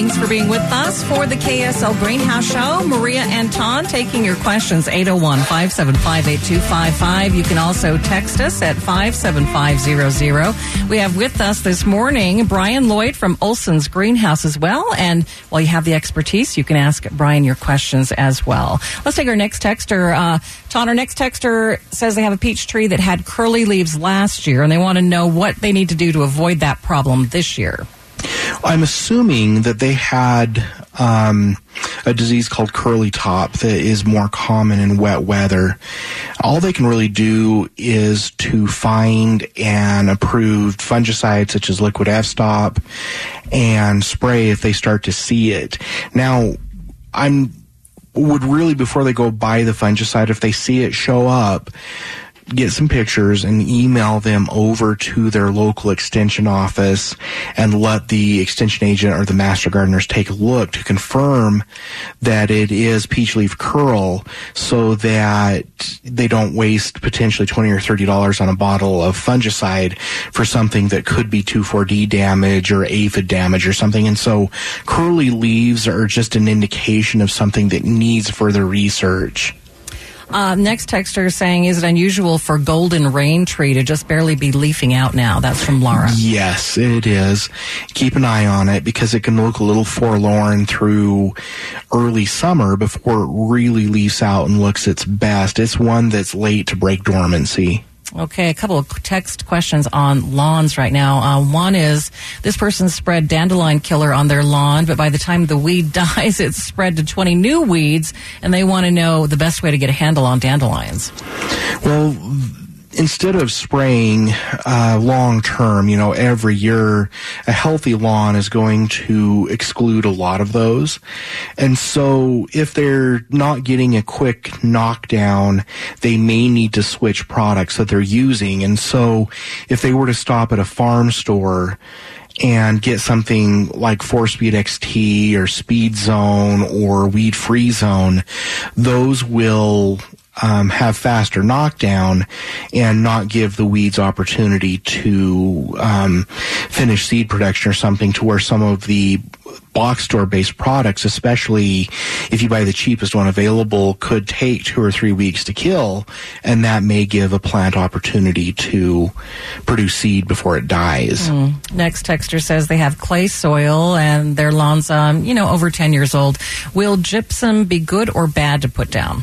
Thanks for being with us for the KSL Greenhouse Show. Maria and Ton taking your questions, 801-575-8255. You can also text us at 57500. We have with us this morning Brian Lloyd from Olson's Greenhouse as well. And while you have the expertise, you can ask Brian your questions as well. Let's take our next texter. Ton, our next texter says they have a peach tree that had curly leaves last year, and they want to know what they need to do to avoid that problem this year. I'm assuming that they had a disease called curly top that is more common in wet weather. All they can really do is to find an approved fungicide such as Liquid F-Stop and spray if they start to see it. Now, would really, before they go buy the fungicide, if they see it show up, get some pictures and email them over to their local extension office and let the extension agent or the master gardeners take a look to confirm that it is peach leaf curl, so that they don't waste potentially $20 or $30 on a bottle of fungicide for something that could be 2,4-D damage or aphid damage or something. And so curly leaves are just an indication of something that needs further research. Next texter is saying, is it unusual for golden rain tree to just barely be leafing out now? That's from Laura. Yes, it is. Keep an eye on it because it can look a little forlorn through early summer before it really leaves out and looks its best. It's one that's late to break dormancy. Okay, a couple of text questions on lawns right now. One is, this person spread dandelion killer on their lawn, but by the time the weed dies, it's spread to 20 new weeds, and they want to know the best way to get a handle on dandelions. Well, instead of spraying long term, every year, a healthy lawn is going to exclude a lot of those. And so if they're not getting a quick knockdown, they may need to switch products that they're using. And so if they were to stop at a farm store and get something like 4-Speed XT or Speed Zone or Weed Free Zone, those will have faster knockdown and not give the weeds opportunity to finish seed production or something, to where some of the box store based products, especially if you buy the cheapest one available, could take 2 or 3 weeks to kill, and that may give a plant opportunity to produce seed before it dies. Next texter says they have clay soil and their lawn's over 10 years old. Will gypsum be good or bad to put down?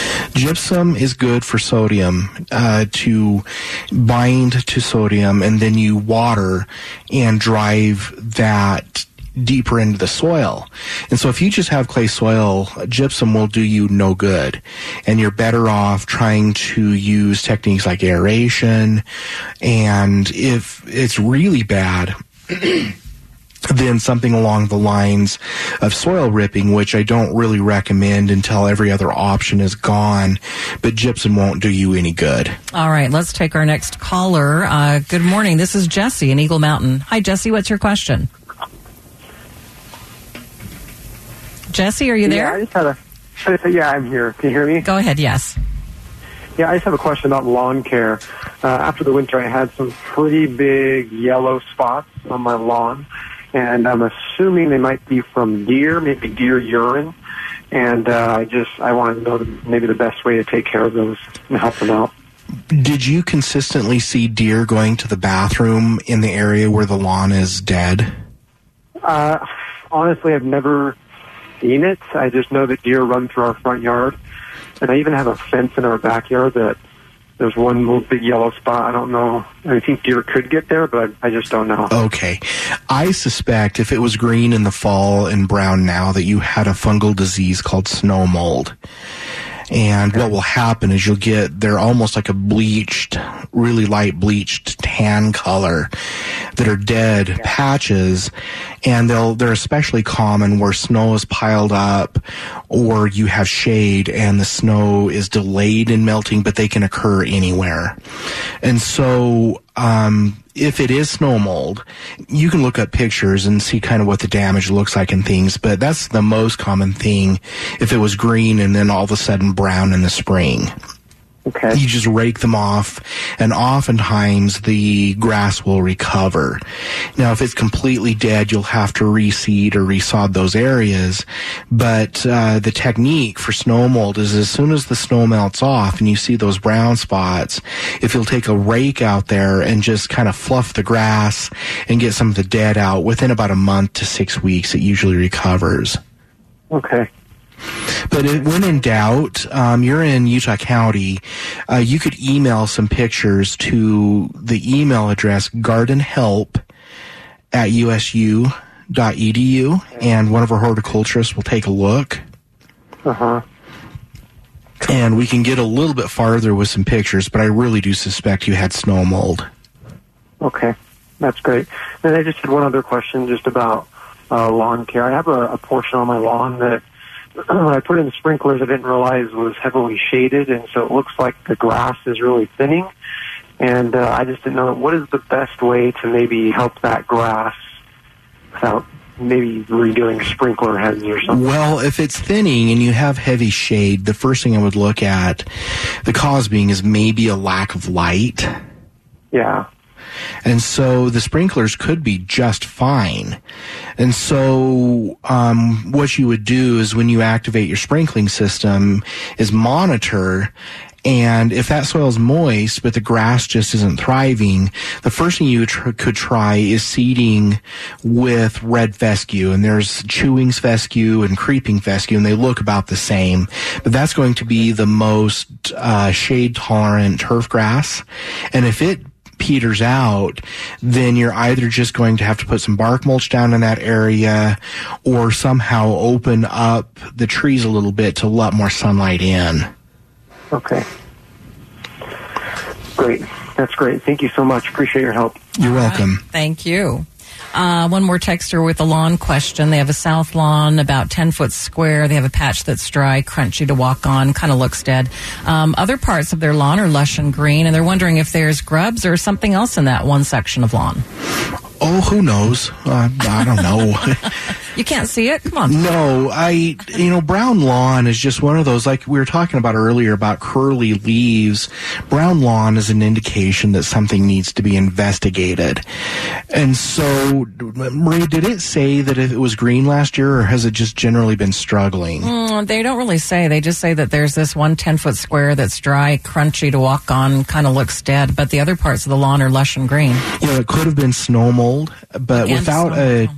Gypsum is good for sodium, to bind to sodium, and then you water and drive that deeper into the soil. And so if you just have clay soil, gypsum will do you no good. And you're better off trying to use techniques like aeration. And if it's really bad, then something along the lines of soil ripping, which I don't really recommend until every other option is gone, but gypsum won't do you any good. All right, let's take our next caller. Good morning. This is Jesse in Eagle Mountain. Hi, Jesse. What's your question? Jesse, are you there? Yeah, I'm here. Can you hear me? Go ahead, yes. Yeah, I just have a question about lawn care. After the winter, I had some pretty big yellow spots on my lawn, and I'm assuming they might be from deer, maybe deer urine. And I want to know maybe the best way to take care of those and help them out. Did you consistently see deer going to the bathroom in the area where the lawn is dead? Honestly, I've never seen it. I just know that deer run through our front yard. And I even have a fence in our backyard that there's one little big yellow spot. I don't know. I think deer could get there, but I just don't know. Okay. I suspect if it was green in the fall and brown now, that you had a fungal disease called snow mold. And what will happen is they're almost like a bleached, really light bleached tan color that are dead patches. And they're especially common where snow is piled up or you have shade and the snow is delayed in melting, but they can occur anywhere. And so, if it is snow mold, you can look up pictures and see kind of what the damage looks like and things, but that's the most common thing if it was green and then all of a sudden brown in the spring. Okay. You just rake them off, and oftentimes the grass will recover. Now, if it's completely dead, you'll have to reseed or resod those areas. But the technique for snow mold is as soon as the snow melts off and you see those brown spots, if you'll take a rake out there and just kind of fluff the grass and get some of the dead out, within about a month to 6 weeks, it usually recovers. Okay. But when in doubt, you're in Utah County, you could email some pictures to the email address gardenhelp@usu.edu, and one of our horticulturists will take a look. Uh-huh. And we can get a little bit farther with some pictures, but I really do suspect you had snow mold. Okay. That's great. And I just had one other question just about lawn care. I have a portion on my lawn that when I put in the sprinklers, I didn't realize was heavily shaded, and so it looks like the grass is really thinning. And I just didn't know, what is the best way to maybe help that grass without maybe redoing sprinkler heads or something? Well, if it's thinning and you have heavy shade, the first thing I would look at, the cause being, is maybe a lack of light. Yeah. And so the sprinklers could be just fine. And so what you would do is when you activate your sprinkling system is monitor, and if that soil is moist but the grass just isn't thriving, the first thing you could try is seeding with red fescue. And there's Chewings fescue and Creeping fescue, and they look about the same. But that's going to be the most shade-tolerant turf grass. And if it peters out, then you're either just going to have to put some bark mulch down in that area or somehow open up the trees a little bit to let more sunlight in. Okay. Great. That's great. Thank you so much. Appreciate your help. You're welcome. Right. Thank you. One more texter with a lawn question. They have a south lawn, about 10 foot square. They have a patch that's dry, crunchy to walk on, kind of looks dead. Other parts of their lawn are lush and green, and they're wondering if there's grubs or something else in that one section of lawn. Oh, who knows? I don't know. You can't see it? Come on. No, brown lawn is just one of those, like we were talking about earlier about curly leaves. Brown lawn is an indication that something needs to be investigated. And so, Marie, did it say that it was green last year, or has it just generally been struggling? They don't really say. They just say that there's this one 10-foot square that's dry, crunchy to walk on, kind of looks dead, but the other parts of the lawn are lush and green. It could have been snow mold, but without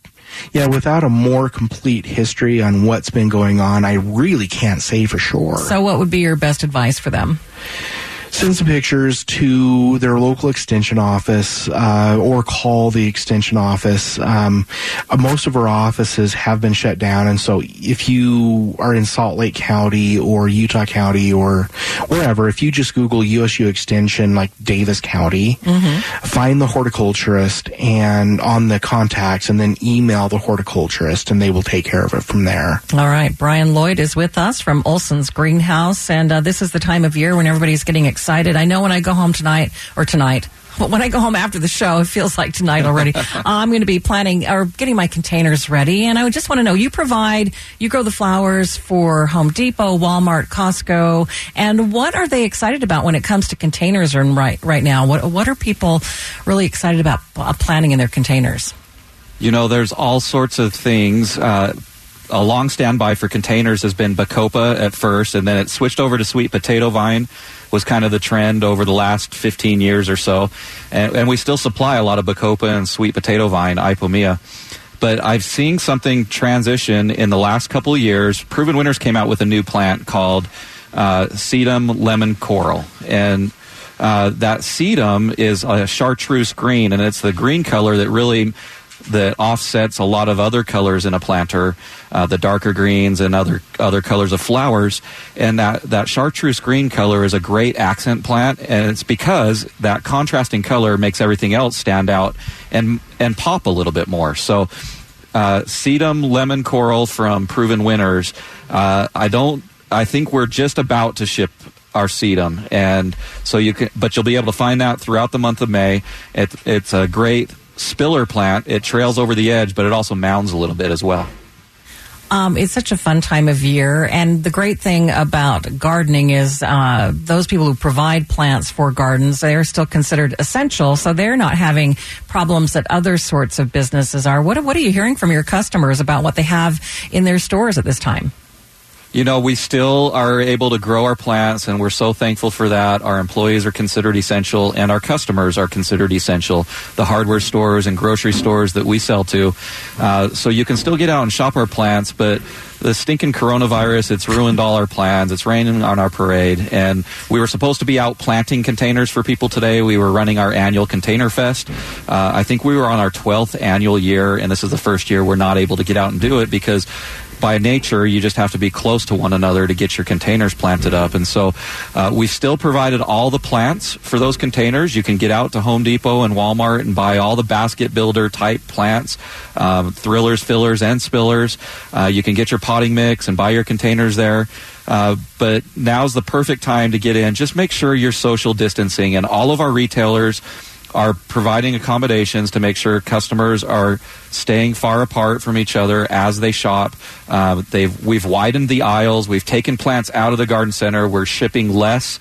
a more complete history on what's been going on, I really can't say for sure. So what would be your best advice for them? Send some pictures to their local extension office or call the extension office. Most of our offices have been shut down, and so if you are in Salt Lake County or Utah County or wherever, if you just Google USU Extension, like Davis County, find the horticulturist and on the contacts, and then email the horticulturist, and they will take care of it from there. All right. Brian Lloyd is with us from Olson's Greenhouse, and this is the time of year when everybody's getting excited. I know when I go home but when I go home after the show, it feels like tonight already. I'm going to be planning or getting my containers ready. And I just want to know, you grow the flowers for Home Depot, Walmart, Costco. And what are they excited about when it comes to containers right now? What are people really excited about planting in their containers? There's all sorts of things. A long standby for containers has been Bacopa at first, and then it switched over to sweet potato vine, was kind of the trend over the last 15 years or so. And we still supply a lot of Bacopa and sweet potato vine, Ipomea. But I've seen something transition in the last couple of years. Proven Winners came out with a new plant called Sedum Lemon Coral. And that sedum is a chartreuse green, and it's the green color that offsets a lot of other colors in a planter, the darker greens and other colors of flowers. And that chartreuse green color is a great accent plant, and it's because that contrasting color makes everything else stand out and pop a little bit more. So Sedum Lemon Coral from Proven Winners. I think we're just about to ship our sedum, and so you'll be able to find that throughout the month of May. It's a great spiller plant. It trails over the edge, but it also mounds a little bit as well. It's such a fun time of year, and the great thing about gardening is those people who provide plants for gardens, they are still considered essential, so they're not having problems that other sorts of businesses are. What are you hearing from your customers about what they have in their stores at this time? You know, we still are able to grow our plants, and we're so thankful for that. Our employees are considered essential, and our customers are considered essential, the hardware stores and grocery stores that we sell to. So you can still get out and shop our plants, but the stinking coronavirus, it's ruined all our plans. It's raining on our parade, and we were supposed to be out planting containers for people today. We were running our annual Container Fest. I think we were on our 12th annual year, and this is the first year we're not able to get out and do it because by nature, you just have to be close to one another to get your containers planted up. And so we still provided all the plants for those containers. You can get out to Home Depot and Walmart and buy all the basket builder type plants, thrillers, fillers, and spillers. You can get your potting mix and buy your containers there. But now's the perfect time to get in. Just make sure you're social distancing, and all of our retailers are providing accommodations to make sure customers are staying far apart from each other as they shop. We've widened the aisles. We've taken plants out of the garden center. We're shipping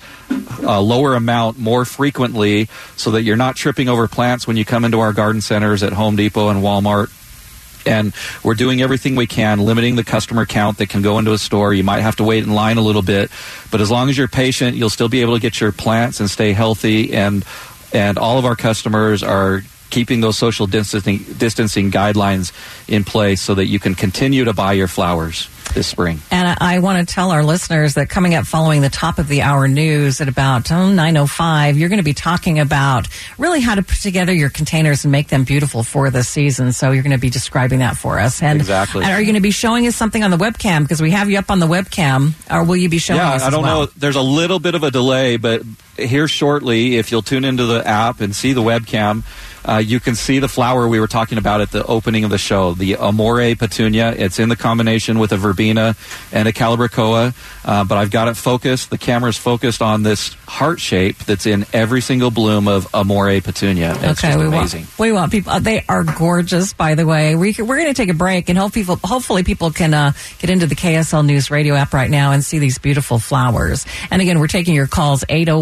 lower amount more frequently so that you're not tripping over plants when you come into our garden centers at Home Depot and Walmart. And we're doing everything we can, limiting the customer count that can go into a store. You might have to wait in line a little bit, but as long as you're patient, you'll still be able to get your plants and stay healthy. And all of our customers are keeping those social distancing guidelines in place so that you can continue to buy your flowers this spring. And I want to tell our listeners that coming up following the top of the hour news at about 9:05, you're going to be talking about really how to put together your containers and make them beautiful for the season. So you're going to be describing that for us. Exactly. And are you going to be showing us something on the webcam? Because we have you up on the webcam. Or will you be showing us I don't know. There's a little bit of a delay, but here shortly, if you'll tune into the app and see the webcam, you can see the flower we were talking about at the opening of the show, the Amore Petunia. It's in the combination with a verbena and a calibrachoa, but I've got it focused. The camera's focused on this heart shape that's in every single bloom of Amore Petunia. It's just amazing. We want people. They are gorgeous, by the way. We're going to take a break, and hopefully people can get into the KSL News Radio app right now and see these beautiful flowers. And again, we're taking your calls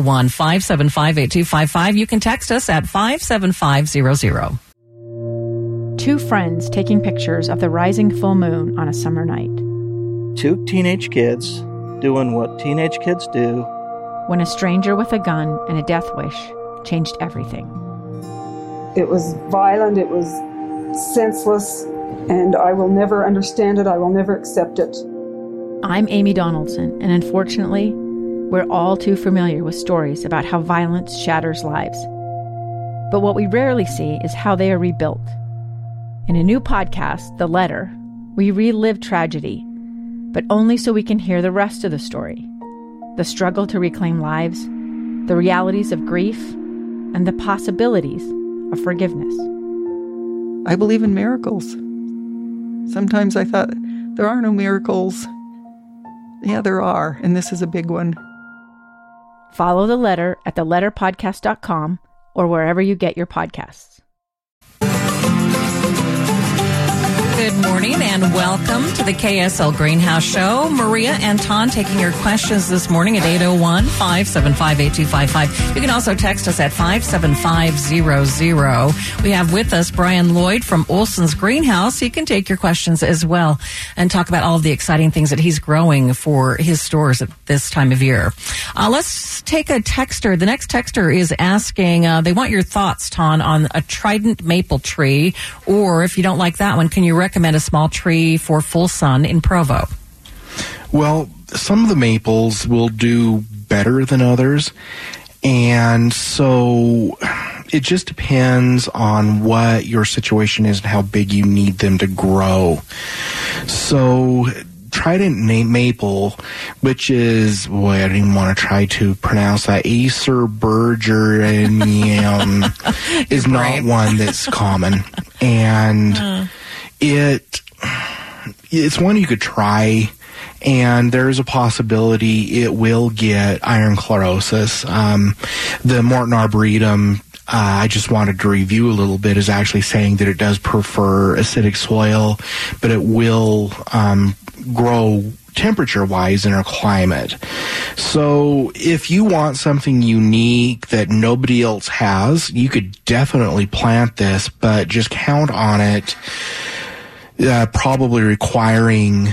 801-575-8255. You can text us at 57500. Two friends taking pictures of the rising full moon on a summer night. Two teenage kids doing what teenage kids do. When a stranger with a gun and a death wish changed everything. It was violent, it was senseless, and I will never understand it, I will never accept it. I'm Amy Donaldson, and unfortunately, we're all too familiar with stories about how violence shatters lives. But what we rarely see is how they are rebuilt. In a new podcast, The Letter, we relive tragedy, but only so we can hear the rest of the story. The struggle to reclaim lives, the realities of grief, and the possibilities of forgiveness. I believe in miracles. Sometimes I thought, there are no miracles. Yeah, there are, and this is a big one. Follow The Letter at theletterpodcast.com or wherever you get your podcasts. Good morning and welcome to the KSL Greenhouse Show. Maria and Ton taking your questions this morning at 801-575-8255. You can also text us at 57500. We have with us Brian Lloyd from Olson's Greenhouse. He can take your questions as well and talk about all of the exciting things that he's growing for his stores at this time of year. Let's take a texter. The next texter is asking, they want your thoughts, Ton, on a trident maple tree, or if you don't like that one, can you recommend a small tree for full sun in Provo? Well, some of the maples will do better than others, and so it just depends on what your situation is and how big you need them to grow. So trident maple, which is, I don't even want to try to pronounce that, Acer burgerianum, is not one that's common. And it's one you could try, and there's a possibility it will get iron chlorosis. The Morton Arboretum I just wanted to review a little bit, is actually saying that it does prefer acidic soil, but it will grow temperature-wise in our climate. So if you want something unique that nobody else has, you could definitely plant this, but just count on it probably requiring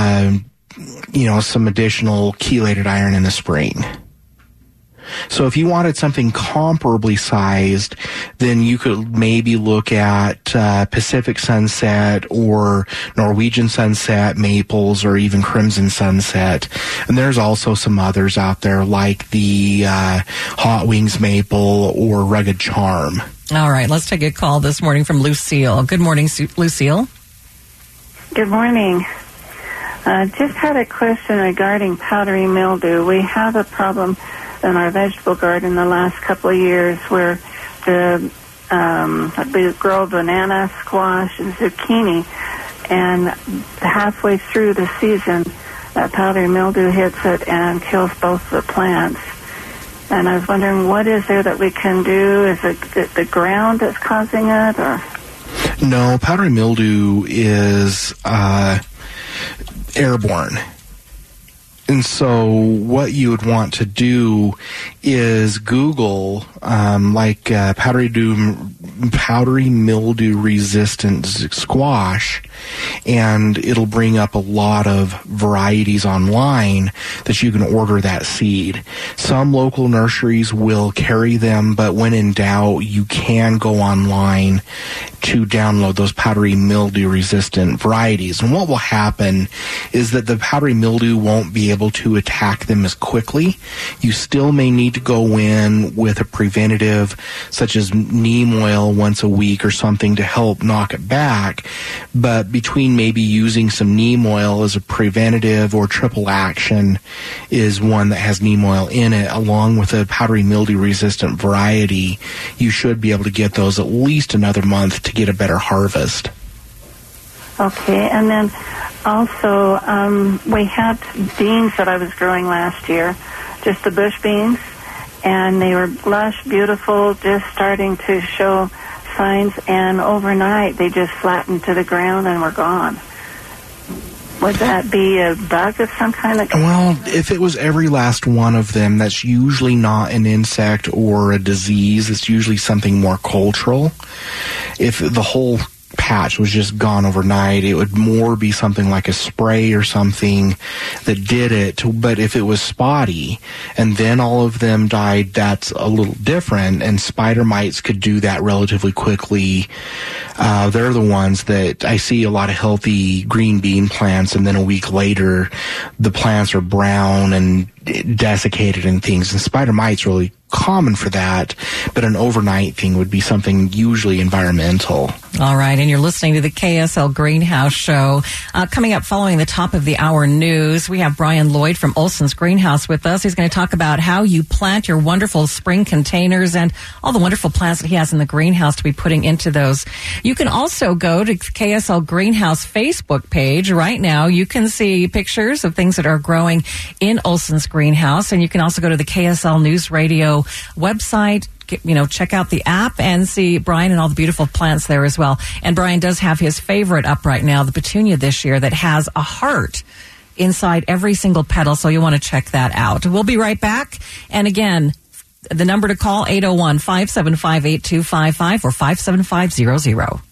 some additional chelated iron in the spring. So if you wanted something comparably sized, then you could maybe look at Pacific Sunset or Norwegian Sunset maples, or even Crimson Sunset. And there's also some others out there like the Hot Wings maple or Rugged Charm. All right, let's take a call this morning from Lucille. Good morning, Lucille. Good morning. Just had a question regarding powdery mildew. We have a problem in our vegetable garden the last couple of years where we grow banana, squash, and zucchini, and halfway through the season, powdery mildew hits it and kills both the plants. And I was wondering, what is there that we can do? Is it the ground that's causing it, or? No, powdery mildew is airborne. And so what you would want to do is Google powdery mildew resistant squash, and it'll bring up a lot of varieties online that you can order that seed. Some local nurseries will carry them, but when in doubt, you can go online to download those powdery mildew resistant varieties. And what will happen is that the powdery mildew won't be able to attack them as quickly. You still may need to go in with a preventative such as neem oil once a week or something to help knock it back, but between maybe using some neem oil as a preventative or triple action is one that has neem oil in it, along with a powdery mildew resistant variety, you should be able to get those at least another month to get a better harvest. Okay, and then also we had beans that I was growing last year, just the bush beans, and they were lush, beautiful, just starting to show signs, and overnight they just flattened to the ground and were gone. Would that be a bug of some kind? Well, if it was every last one of them, that's usually not an insect or a disease. It's usually something more cultural. If the whole patch was just gone overnight, it would more be something like a spray or something that did it. But if it was spotty and then all of them died, that's a little different, and spider mites could do that relatively quickly. They're the ones that I see a lot of healthy green bean plants, and then a week later the plants are brown and desiccated and things, and spider mites really common for that, but an overnight thing would be something usually environmental. All right, and you're listening to the KSL Greenhouse Show. Coming up following the top of the hour news, we have Brian Lloyd from Olson's Greenhouse with us. He's going to talk about how you plant your wonderful spring containers and all the wonderful plants that he has in the greenhouse to be putting into those. You can also go to KSL Greenhouse Facebook page. Right now, you can see pictures of things that are growing in Olson's Greenhouse, and you can also go to the KSL News Radio website, check out the app and see Brian and all the beautiful plants there as well. And Brian does have his favorite up right now, the petunia this year, that has a heart inside every single petal, so you'll want to check that out. We'll be right back. And again, the number to call, 801-575-8255 or 57500.